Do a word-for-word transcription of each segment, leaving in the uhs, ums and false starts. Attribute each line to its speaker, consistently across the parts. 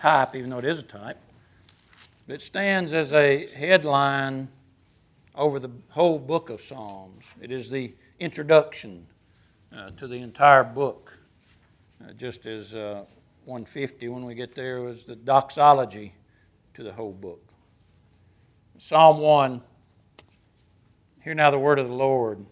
Speaker 1: type, even though it is a type. But it stands as a headline over the whole book of Psalms. It is the introduction uh, to the entire book, uh, just as uh, one fifty, when we get there, was the doxology to the whole book. Psalm one, hear now the word of the Lord.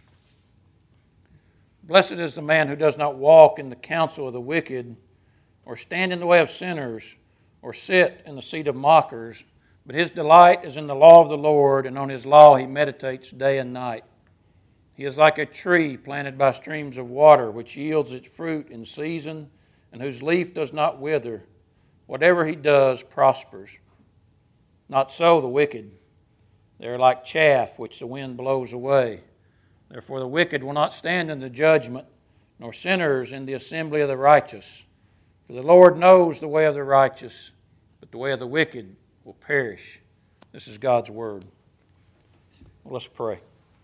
Speaker 1: Blessed is the man who does not walk in the counsel of the wicked, or stand in the way of sinners, or sit in the seat of mockers, but his delight is in the law of the Lord, and on his law he meditates day and night. He is like a tree planted by streams of water, which yields its fruit in season, and whose leaf does not wither. Whatever he does prospers. Not so the wicked. They are like chaff which the wind blows away. Therefore the wicked will not stand in the judgment, nor sinners in the assembly of the righteous. For the Lord knows the way of the righteous, but the way of the wicked will perish. This is God's word. Well, let's pray.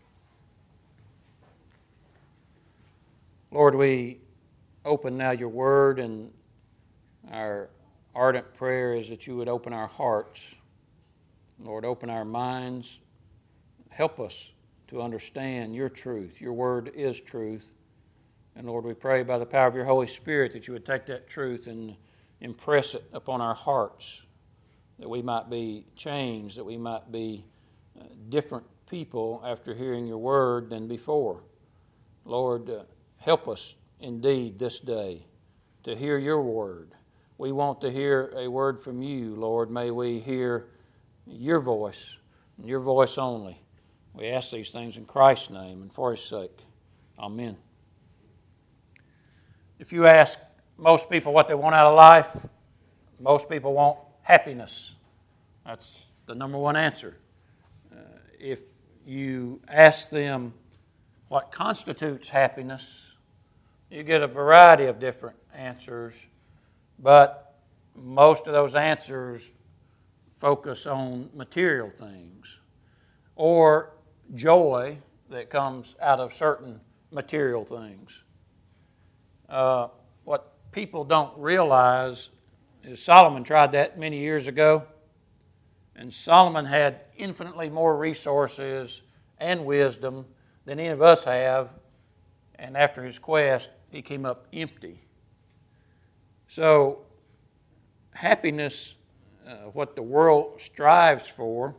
Speaker 1: Lord, we open now your word, and our ardent prayer is that you would open our hearts. Lord, open our minds. Help us to understand your truth. Your word is truth. And Lord, we pray by the power of your Holy Spirit that you would take that truth and impress it upon our hearts, that we might be changed, that we might be different people after hearing your word than before. Lord, uh, help us indeed this day to hear your word. We want to hear a word from you, Lord. May we hear your voice, and your voice only. We ask these things in Christ's name and for his sake. Amen. If you ask most people what they want out of life, most people want happiness. That's the number one answer. Uh, if you ask them what constitutes happiness, you get a variety of different answers, but most of those answers focus on material things or joy that comes out of certain material things. Uh, what people don't realize is Solomon tried that many years ago, and Solomon had infinitely more resources and wisdom than any of us have, and after his quest, he came up empty. So, happiness, uh, what the world strives for,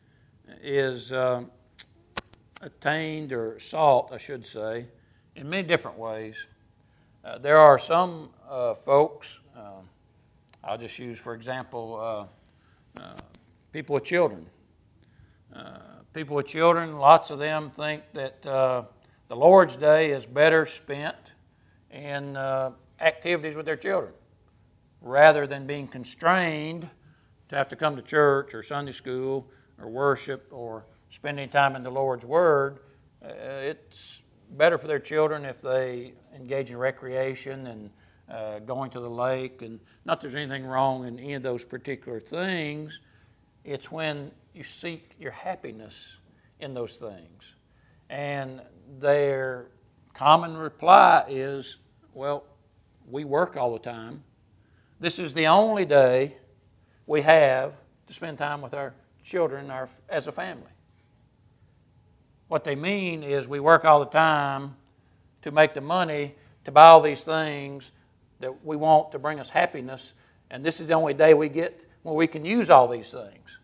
Speaker 1: is uh, attained or sought, I should say, in many different ways. Uh, there are some uh, folks, uh, I'll just use, for example, uh, uh, people with children. Uh, people with children, lots of them think that uh, the Lord's Day is better spent in uh, activities with their children, rather than being constrained to have to come to church or Sunday school or worship or spending time in the Lord's Word. Uh, it's better for their children if they engage in recreation and uh, going to the lake. And not that there's anything wrong in any of those particular things. It's when you seek your happiness in those things. And their common reply is, well, we work all the time. This is the only day we have to spend time with our children our, as a family. What they mean is we work all the time to make the money to buy all these things that we want to bring us happiness, and this is the only day we get when we can use all these things.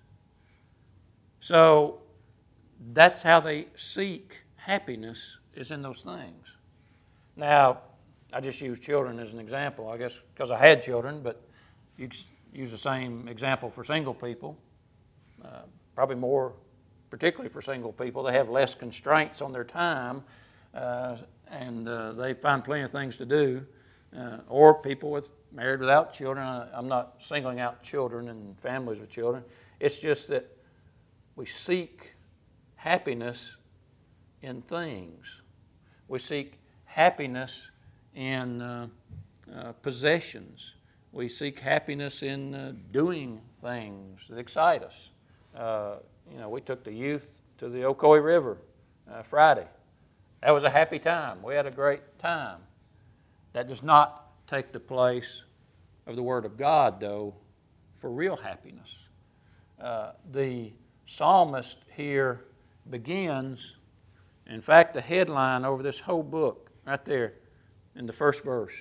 Speaker 1: So that's how they seek happiness, is in those things. Now, I just use children as an example, I guess, because I had children, but you can use the same example for single people. Uh, probably more, particularly for single people, they have less constraints on their time, uh, and uh, they find plenty of things to do. Uh, or people with married without children. I, I'm not singling out children and families with children. It's just that we seek happiness in things. We seek happiness in uh, uh, possessions. We seek happiness in uh, doing things that excite us. Uh, you know, we took the youth to the Ocoee River uh, Friday. That was a happy time. We had a great time. That does not take the place of the Word of God, though, for real happiness. Uh, the psalmist here begins, in fact, the headline over this whole book, right there in the first verse,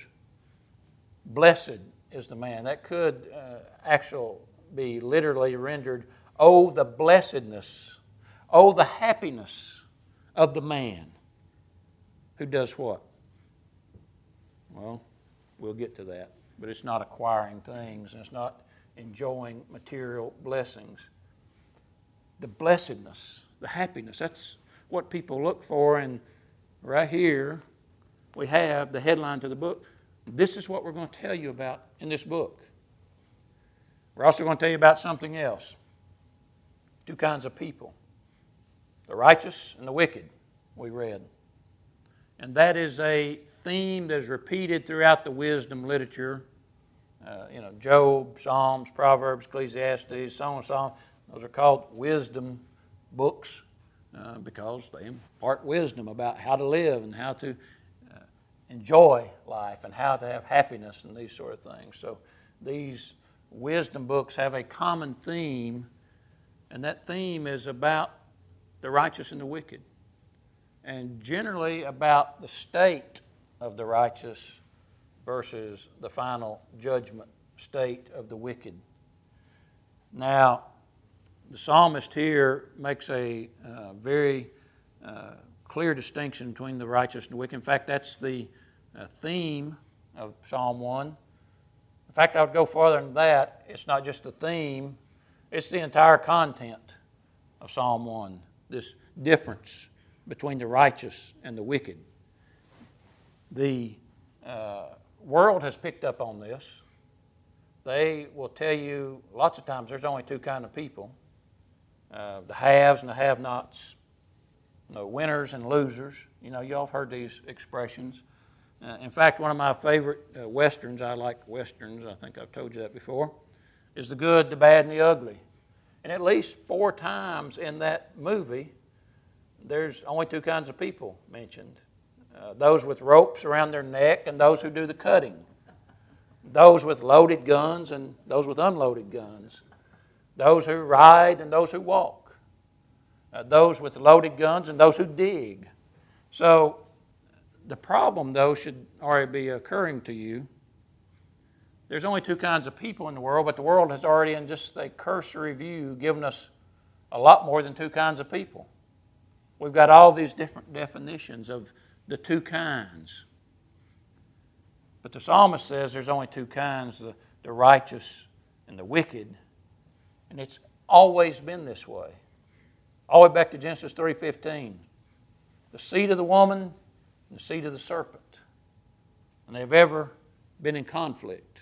Speaker 1: blessed is the man. That could uh, actually be literally rendered, oh, the blessedness, oh, the happiness of the man who does what? Well, we'll get to that. But it's not acquiring things, and it's not enjoying material blessings. The blessedness, the happiness, that's what people look for. And right here, we have the headline to the book. This is what we're going to tell you about in this book. We're also going to tell you about something else. Two kinds of people. The righteous and the wicked, we read. And that is a theme that is repeated throughout the wisdom literature. Uh, you know, Job, Psalms, Proverbs, Ecclesiastes, Song of Songs. Those are called wisdom books uh, because they impart wisdom about how to live and how to uh, enjoy life and how to have happiness and these sort of things. So these wisdom books have a common theme, and that theme is about the righteous and the wicked, and generally about the state of the righteous versus the final judgment state of the wicked. Now, the psalmist here makes a uh, very uh, clear distinction between the righteous and the wicked. In fact, that's the uh, theme of Psalm one. In fact, I would go further than that. It's not just the theme, it's the entire content of Psalm one, this difference between the righteous and the wicked. The uh, world has picked up on this. They will tell you lots of times there's only two kinds of people, uh, the haves and the have-nots, the winners and losers. You know, y'all have heard these expressions. Uh, in fact, one of my favorite uh, westerns, I like westerns, I think I've told you that before, is The Good, the Bad, and the Ugly. And at least four times in that movie, there's only two kinds of people mentioned. Uh, those with ropes around their neck and those who do the cutting. Those with loaded guns and those with unloaded guns. Those who ride and those who walk. Uh, those with loaded guns and those who dig. So the problem, though, should already be occurring to you. There's only two kinds of people in the world, but the world has already, in just a cursory view, given us a lot more than two kinds of people. We've got all these different definitions of the two kinds. But the psalmist says there's only two kinds, the, the righteous and the wicked. And it's always been this way. All the way back to Genesis three fifteen. The seed of the woman and the seed of the serpent. And they've ever been in conflict.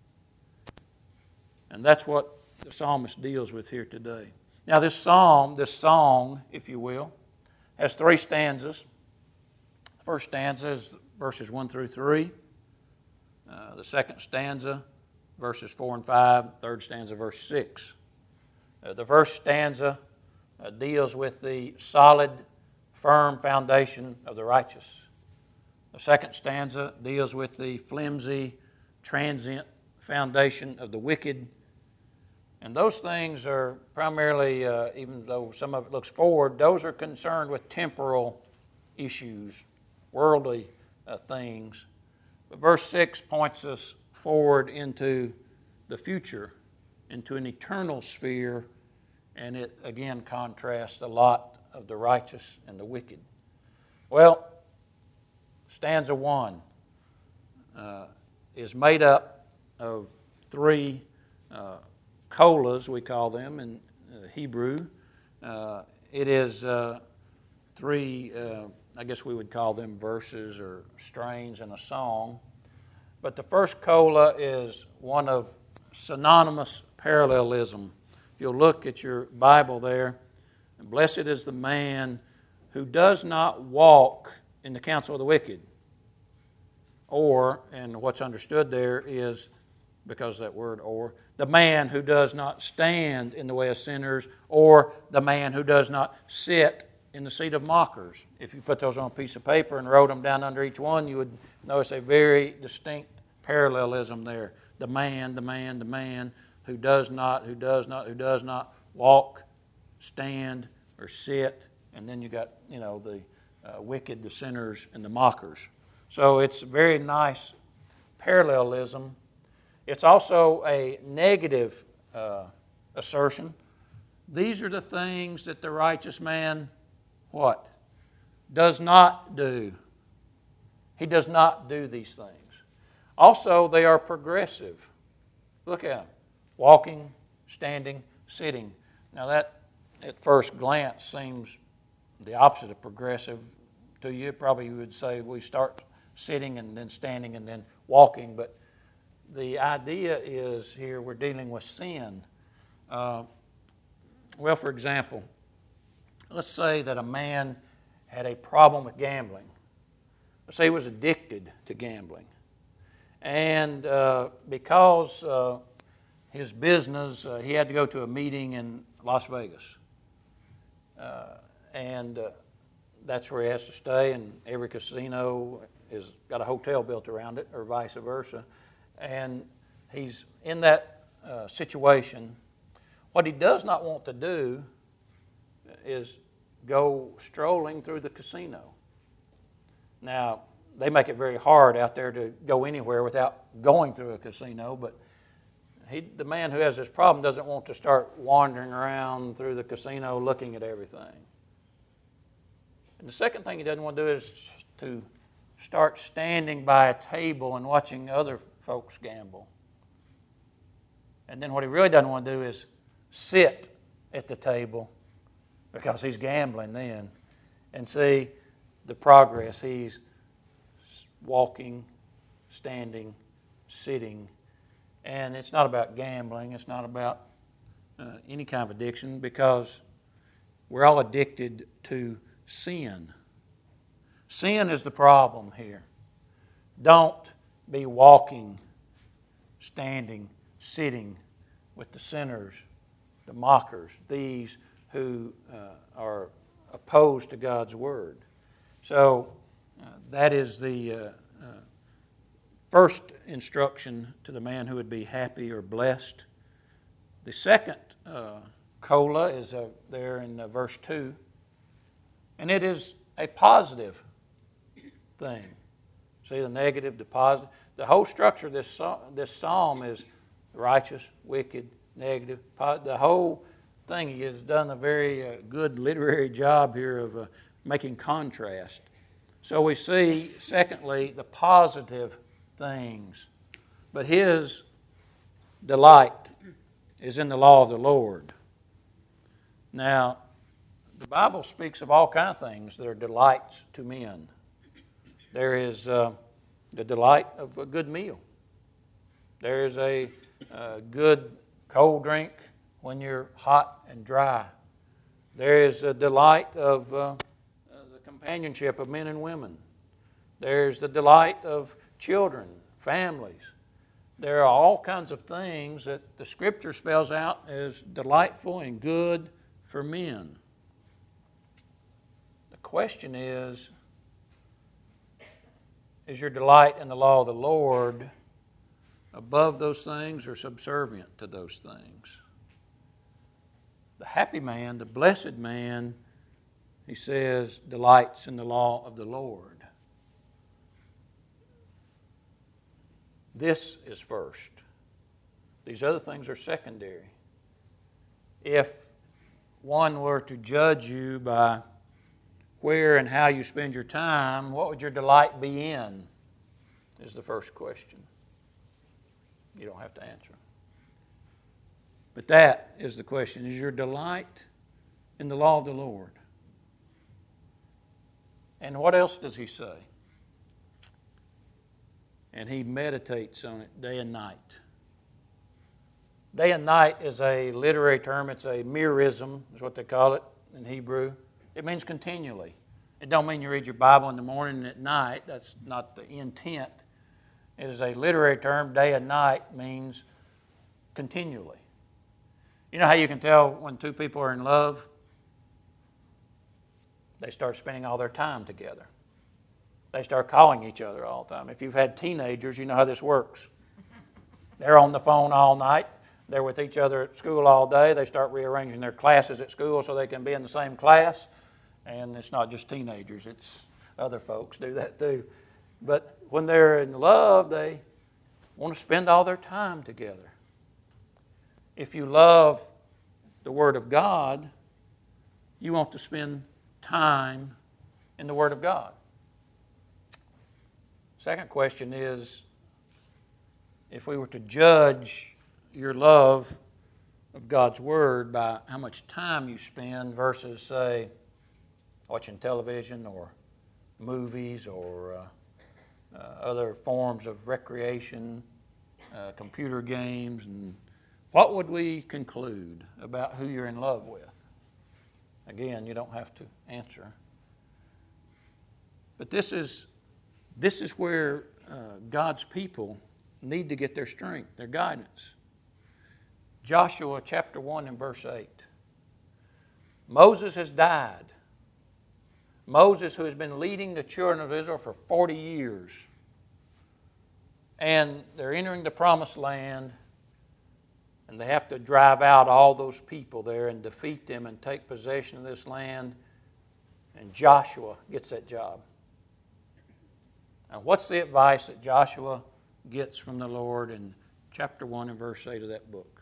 Speaker 1: And that's what the psalmist deals with here today. Now this psalm, this song, if you will, has three stanzas. The first stanza is verses one through three. Uh, the second stanza, verses four and five. Third stanza, verse six. Uh, the first stanza uh, deals with the solid, firm foundation of the righteous. The second stanza deals with the flimsy, transient foundation of the wicked. And those things are primarily, uh, even though some of it looks forward, those are concerned with temporal issues, worldly uh, things. But verse six points us forward into the future, into an eternal sphere, and it again contrasts the lot of the righteous and the wicked. Well, stanza one uh, is made up of three uh, kolas, we call them in uh, Hebrew. Uh, it is uh, three, uh, I guess we would call them verses or strains in a song. But the first kola is one of synonymous parallelism. If you'll look at your Bible there, blessed is the man who does not walk in the counsel of the wicked. Or, and what's understood there is, because of that word or, the man who does not stand in the way of sinners, or the man who does not sit in the seat of mockers. If you put those on a piece of paper and wrote them down under each one, you would notice a very distinct parallelism there. the man, the man, the man who does not, who does not, who does not walk, stand, or sit. And then you got, you know, the uh, wicked, the sinners, and the mockers. So it's very nice parallelism. It's also a negative uh, assertion. These are the things that the righteous man, what? Does not do. He does not do these things. Also, they are progressive. Look at them. Walking, standing, sitting. Now that, at first glance, seems the opposite of progressive to you. Probably you would say we start sitting and then standing and then walking. But the idea is here we're dealing with sin. Uh, well, for example, let's say that a man had a problem with gambling. Let's say he was addicted to gambling. And uh, because uh, his business, uh, he had to go to a meeting in Las Vegas. Uh, and uh, that's where he has to stay, and every casino has got a hotel built around it, or vice versa. And he's in that uh, situation. What he does not want to do is go strolling through the casino. Now, they make it very hard out there to go anywhere without going through a casino, but he, the man who has this problem doesn't want to start wandering around through the casino looking at everything. And the second thing he doesn't want to do is to start standing by a table and watching other folks gamble. And then what he really doesn't want to do is sit at the table, because he's gambling then, and see the progress. He's walking, standing, sitting. And it's not about gambling. It's not about uh, any kind of addiction, because we're all addicted to sin. Sin is the problem here. Don't be walking, standing, sitting with the sinners, the mockers, these who uh, are opposed to God's Word. So uh, that is the uh, uh, first instruction to the man who would be happy or blessed. The second uh, cola is uh, there in uh, verse two, and it is a positive thing. See the negative, the positive. The whole structure of this, this psalm is righteous, wicked, negative. The whole thing, he has done a very uh, good literary job here of uh, making contrast. So we see, secondly, the positive things. But his delight is in the law of the Lord. Now, the Bible speaks of all kinds of things that are delights to men. There is uh, the delight of a good meal. There is a uh, good cold drink when you're hot and dry. There is a delight of uh, the companionship of men and women. There's the delight of children, families. There are all kinds of things that the Scripture spells out as delightful and good for men. The question is, is your delight in the law of the Lord above those things or subservient to those things? The happy man, the blessed man, he says, delights in the law of the Lord. This is first. These other things are secondary. If one were to judge you by where and how you spend your time, what would your delight be in? Is the first question. You don't have to answer. But that is the question. Is your delight in the law of the Lord? And what else does he say? And he meditates on it day and night. Day and night is a literary term. It's a merism, is what they call it in Hebrew. It means continually. It don't mean you read your Bible in the morning and at night. That's not the intent. It is a literary term. Day and night means continually. You know how you can tell when two people are in love? They start spending all their time together. They start calling each other all the time. If you've had teenagers, you know how this works. They're on the phone all night. They're with each other at school all day. They start rearranging their classes at school so they can be in the same class. And it's not just teenagers, it's other folks do that too. But when they're in love, they want to spend all their time together. If you love the Word of God, you want to spend time in the Word of God. Second question is, if we were to judge your love of God's Word by how much time you spend versus, say, watching television or movies or uh, uh, other forms of recreation, uh, computer games, and what would we conclude about who you're in love with? Again, you don't have to answer. But this is, this is where uh, God's people need to get their strength, their guidance. Joshua chapter one and verse eight. Moses has died. Moses, who has been leading the children of Israel for forty years. And they're entering the promised land, and they have to drive out all those people there and defeat them and take possession of this land. And Joshua gets that job. And what's the advice that Joshua gets from the Lord in chapter one and verse eight of that book?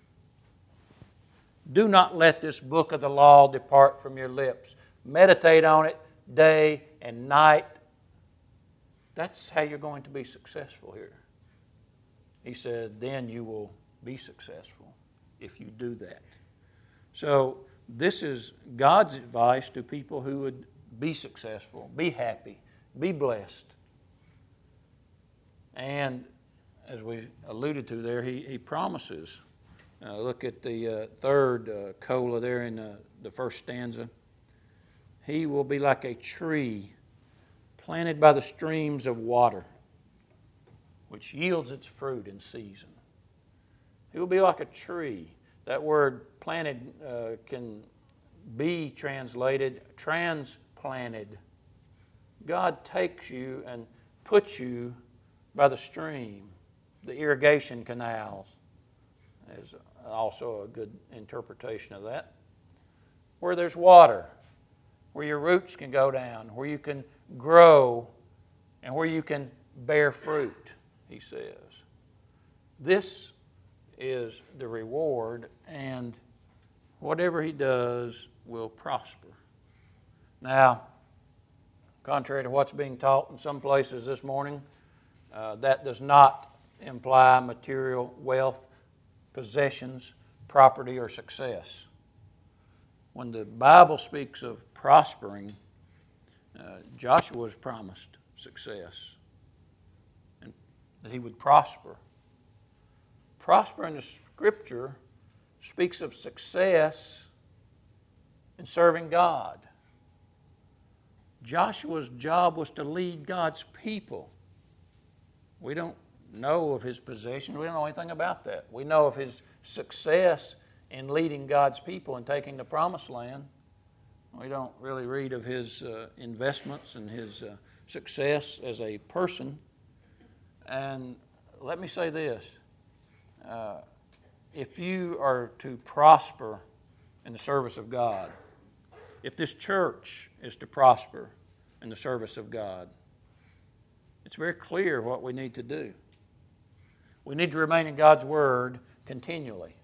Speaker 1: Do not let this book of the law depart from your lips. Meditate on it day and night. That's how you're going to be successful here. He said, then you will be successful if you do that. So this is God's advice to people who would be successful, be happy, be blessed. And as we alluded to there, he, he promises. Uh, look at the uh, third uh, cola there in uh, the first stanza. He will be like a tree planted by the streams of water, which yields its fruit in season. He will be like a tree. That word planted uh, can be translated transplanted. God takes you and puts you by the stream. The irrigation canals is also a good interpretation of that. Where there's water, where your roots can go down, where you can grow, and where you can bear fruit, he says. This is the reward, and whatever he does will prosper. Now, contrary to what's being taught in some places this morning, uh, that does not imply material wealth, possessions, property, or success. When the Bible speaks of prospering, uh, Joshua was promised success, and that he would prosper. Prosper in the Scripture speaks of success in serving God. Joshua's job was to lead God's people. We don't know of his possessions. We don't know anything about that. We know of his success in leading God's people and taking the promised land. We don't really read of his uh, investments and his uh, success as a person. And let me say this. Uh, if you are to prosper in the service of God, if this church is to prosper in the service of God, it's very clear what we need to do. We need to remain in God's Word continually.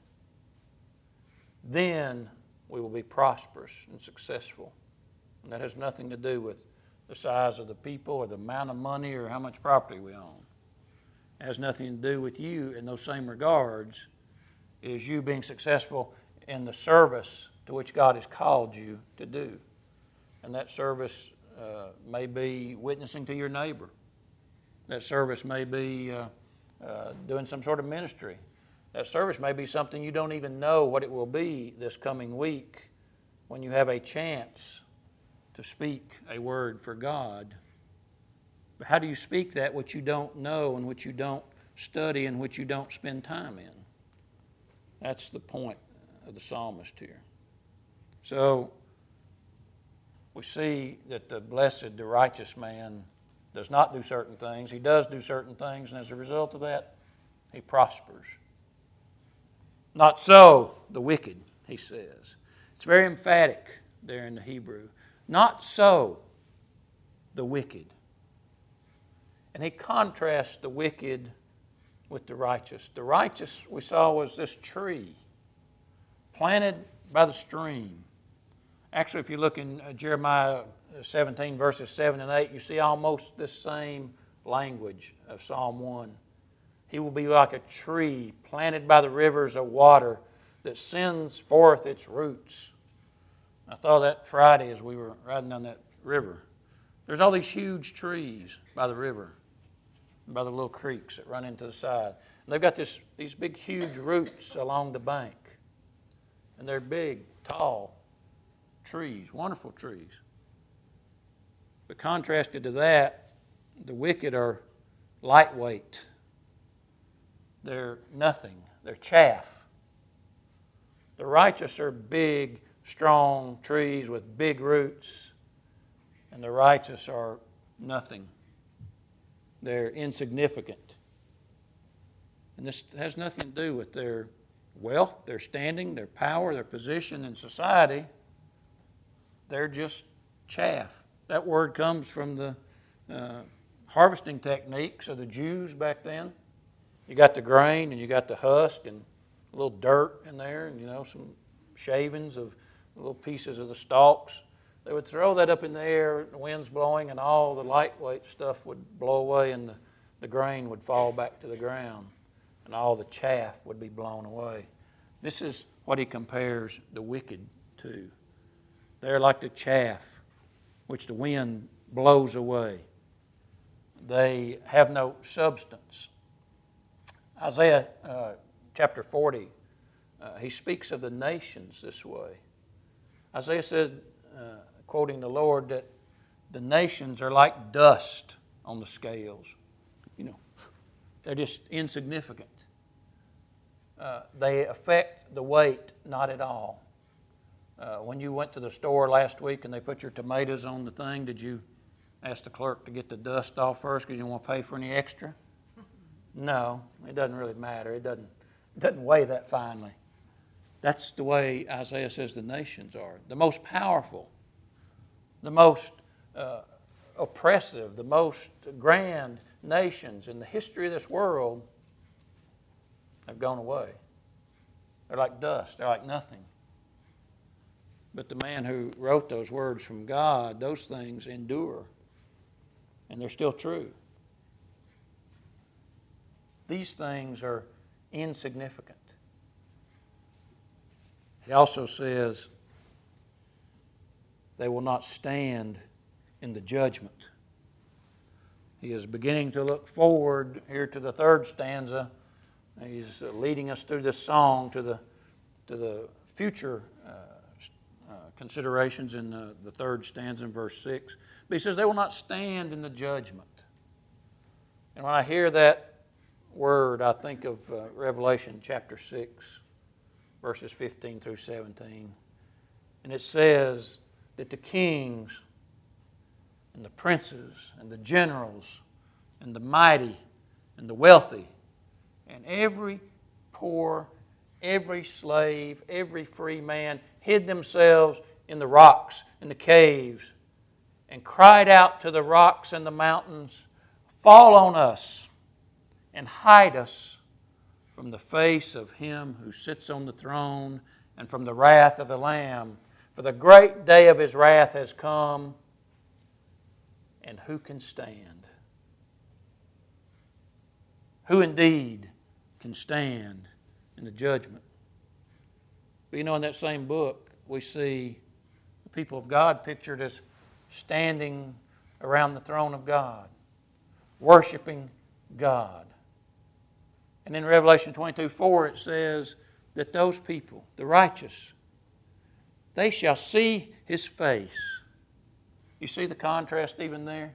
Speaker 1: Then we will be prosperous and successful. And that has nothing to do with the size of the people or the amount of money or how much property we own. It has nothing to do with you in those same regards. It is you being successful in the service to which God has called you to do. And that service uh, may be witnessing to your neighbor. That service may be uh, uh, doing some sort of ministry. That service may be something you don't even know what it will be this coming week when you have a chance to speak a word for God. But how do you speak that which you don't know and which you don't study and which you don't spend time in? That's the point of the psalmist here. So we see that the blessed, the righteous man does not do certain things. He does do certain things, and as a result of that, he prospers. Not so the wicked, he says. It's very emphatic there in the Hebrew. Not so the wicked. And he contrasts the wicked with the righteous. The righteous, we saw, was this tree planted by the stream. Actually, if you look in Jeremiah seventeen, verses seven and eight, you see almost this same language of Psalm one. He will be like a tree planted by the rivers of water that sends forth its roots. I thought that Friday as we were riding down that river. There's all these huge trees by the river, by the little creeks that run into the side. And they've got this, these big, huge roots along the bank. And they're big, tall trees, wonderful trees. But contrasted to that, the wicked are lightweight. They're nothing. They're chaff. The righteous are big, strong trees with big roots. And the righteous are nothing. They're insignificant. And this has nothing to do with their wealth, their standing, their power, their position in society. They're just chaff. That word comes from the uh, harvesting techniques of the Jews back then. You got the grain and you got the husk and a little dirt in there and, you know, some shavings of little pieces of the stalks. They would throw that up in the air, the wind's blowing, and all the lightweight stuff would blow away and the, the grain would fall back to the ground and all the chaff would be blown away. This is what he compares the wicked to. They're like the chaff which the wind blows away. They have no substance. Isaiah uh, chapter forty, uh, he speaks of the nations this way. Isaiah said, uh, quoting the Lord, that the nations are like dust on the scales. You know, they're just insignificant. Uh, they affect the weight not at all. Uh, when you went to the store last week and they put your tomatoes on the thing, did you ask the clerk to get the dust off first because you don't want to pay for any extra? No, it doesn't really matter. It doesn't, it doesn't weigh that finely. That's the way Isaiah says the nations are. The most powerful, the most uh, oppressive, the most grand nations in the history of this world have gone away. They're like dust. They're like nothing. But the man who wrote those words from God, those things endure. And they're still true. These things are insignificant. He also says they will not stand in the judgment. He is beginning to look forward here to the third stanza. He's leading us through this song to the, to the future uh, uh, considerations in the, the third stanza in verse six. But he says they will not stand in the judgment. And when I hear that word, I think of uh, Revelation chapter six, verses fifteen through seventeen. And it says that the kings and the princes and the generals and the mighty and the wealthy and every poor, every slave, every free man hid themselves in the rocks, in the caves, and cried out to the rocks and the mountains, "Fall on us and hide us from the face of him who sits on the throne and from the wrath of the Lamb. For the great day of his wrath has come, and who can stand?" Who indeed can stand in the judgment? But you know, in that same book, we see the people of God pictured as standing around the throne of God, worshiping God. And in Revelation twenty-two four it says that those people, the righteous, they shall see His face. You see the contrast even there?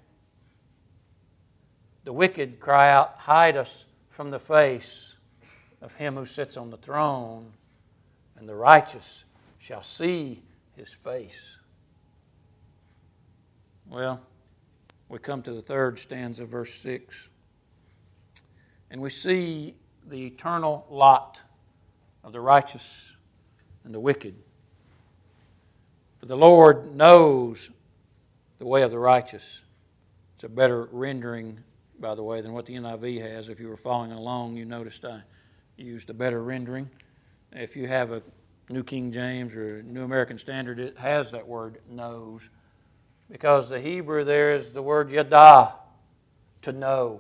Speaker 1: The wicked cry out, "Hide us from the face of Him who sits on the throne," and the righteous shall see His face. Well, we come to the third stanza, verse six, and we see the eternal lot of the righteous and the wicked. For the Lord knows the way of the righteous. It's a better rendering, by the way, than what the N I V has. If you were following along, you noticed I used a better rendering. If you have a New King James or New American Standard, it has that word knows, because the Hebrew there is the word yada, to know.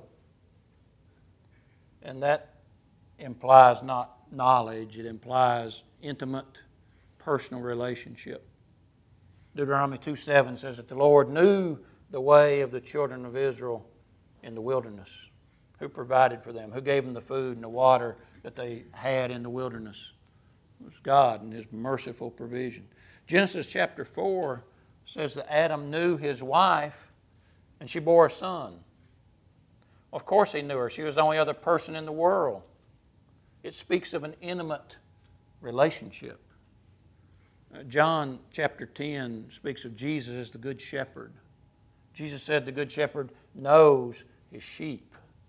Speaker 1: And that implies not knowledge, it implies intimate, personal relationship. Deuteronomy two seven says that the Lord knew the way of the children of Israel in the wilderness. Who provided for them? Who gave them the food and the water that they had in the wilderness? It was God and His merciful provision. Genesis chapter four says that Adam knew his wife and she bore a son. Well, of course he knew her. She was the only other person in the world. It speaks of an intimate relationship. Uh, John chapter ten speaks of Jesus as the Good Shepherd. Jesus said the Good Shepherd knows his sheep.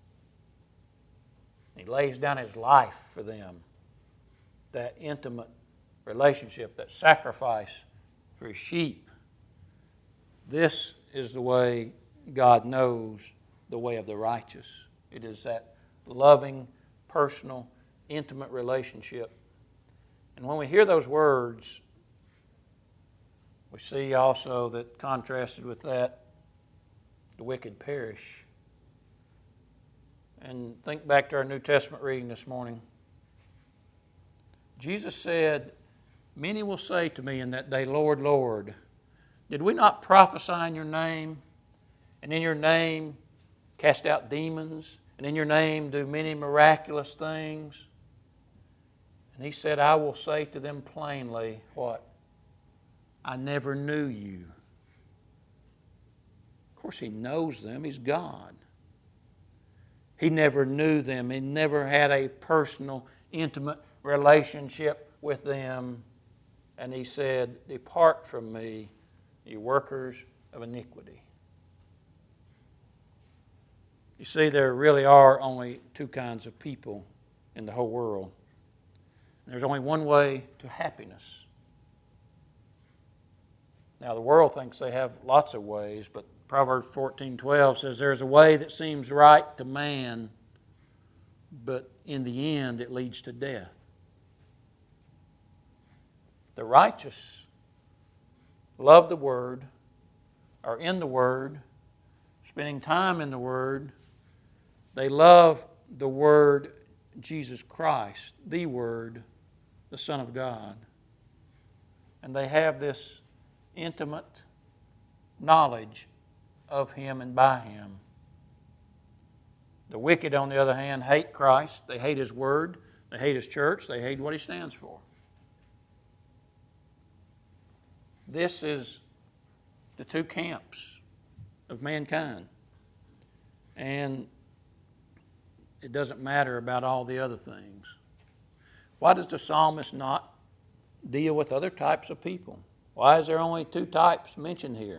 Speaker 1: He lays down his life for them. That intimate relationship, that sacrifice for his sheep. This is the way God knows the way of the righteous. It is that loving, personal, intimate relationship. And when we hear those words, we see also that contrasted with that, the wicked perish. And think back to our New Testament reading this morning. Jesus said, "Many will say to me in that day, Lord, Lord, did we not prophesy in your name, and in your name cast out demons, and in your name do many miraculous things?" And he said, "I will say to them plainly," what? "I never knew you." Of course, he knows them. He's God. He never knew them. He never had a personal, intimate relationship with them. And he said, "Depart from me, you workers of iniquity." You see, there really are only two kinds of people in the whole world. There's only one way to happiness. Now, the world thinks they have lots of ways, but Proverbs fourteen twelve says, "There's a way that seems right to man, but in the end it leads to death." The righteous love the Word, are in the Word, spending time in the Word. They love the Word, Jesus Christ, the Word, the Son of God. And they have this intimate knowledge of Him and by Him. The wicked, on the other hand, hate Christ. They hate His Word. They hate His church. They hate what He stands for. This is the two camps of mankind. And it doesn't matter about all the other things. Why does the psalmist not deal with other types of people? Why is there only two types mentioned here?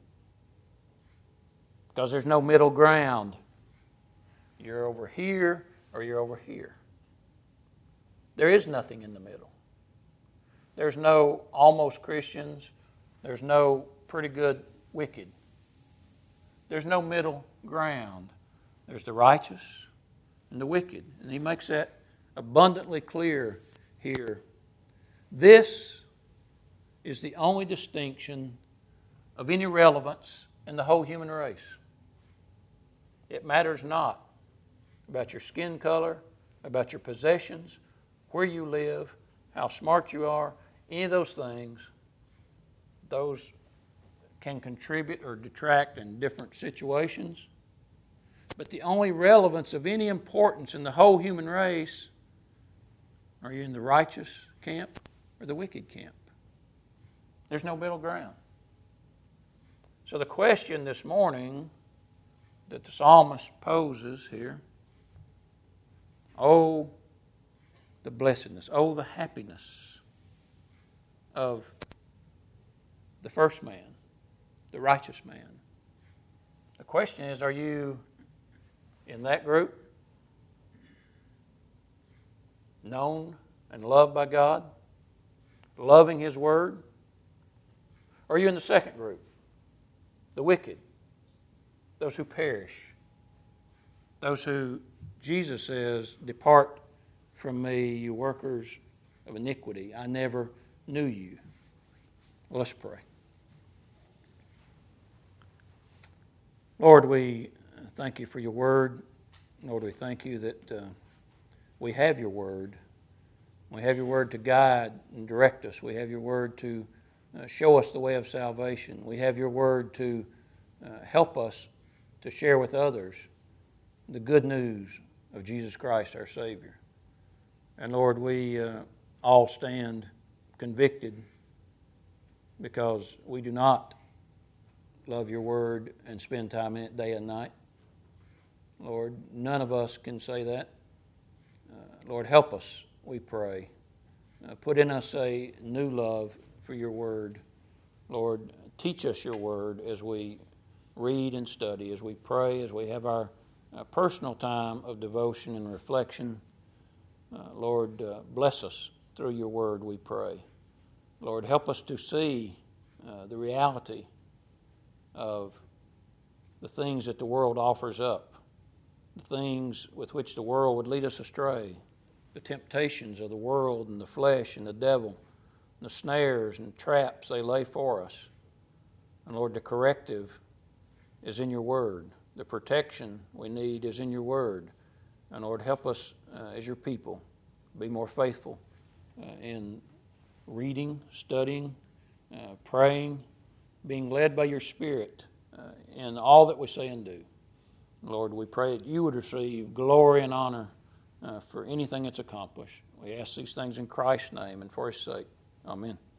Speaker 1: Because there's no middle ground. You're over here or you're over here. There is nothing in the middle. There's no almost Christians. There's no pretty good wicked. There's no middle ground. There's the righteous and the wicked. And he makes that abundantly clear here. This is the only distinction of any relevance in the whole human race. It matters not about your skin color, about your possessions, where you live, how smart you are, any of those things. Those can contribute or detract in different situations. But the only relevance of any importance in the whole human race, are you in the righteous camp or the wicked camp? There's no middle ground. So the question this morning that the psalmist poses here, oh, the blessedness, oh, the happiness of the first man, the righteous man. The question is, are you in that group? known and loved by God, loving His Word? Or are you in the second group, the wicked, those who perish, those who Jesus says, "Depart from me, you workers of iniquity. I never knew you"? Well, let's pray. Lord, we thank You for Your Word. Lord, we thank You that uh, we have Your Word. We have Your Word to guide and direct us. We have Your Word to uh, show us the way of salvation. We have Your Word to uh, help us to share with others the good news of Jesus Christ, our Savior. And Lord, we uh, all stand convicted because we do not love Your Word and spend time in it day and night. Lord, none of us can say that. Uh, Lord, help us, we pray. Uh, put in us a new love for Your Word. Lord, teach us Your Word as we read and study, as we pray, as we have our uh, personal time of devotion and reflection. Uh, Lord, uh, bless us through Your Word, we pray. Lord, help us to see uh, the reality of the things that the world offers up, the things with which the world would lead us astray, the temptations of the world and the flesh and the devil, and the snares and traps they lay for us. And Lord, the corrective is in Your Word. The protection we need is in Your Word. And Lord, help us uh, as Your people be more faithful uh, in reading, studying, uh, praying, being led by Your Spirit uh, in all that we say and do. Lord, we pray that You would receive glory and honor uh, for anything that's accomplished. We ask these things in Christ's name and for His sake. Amen.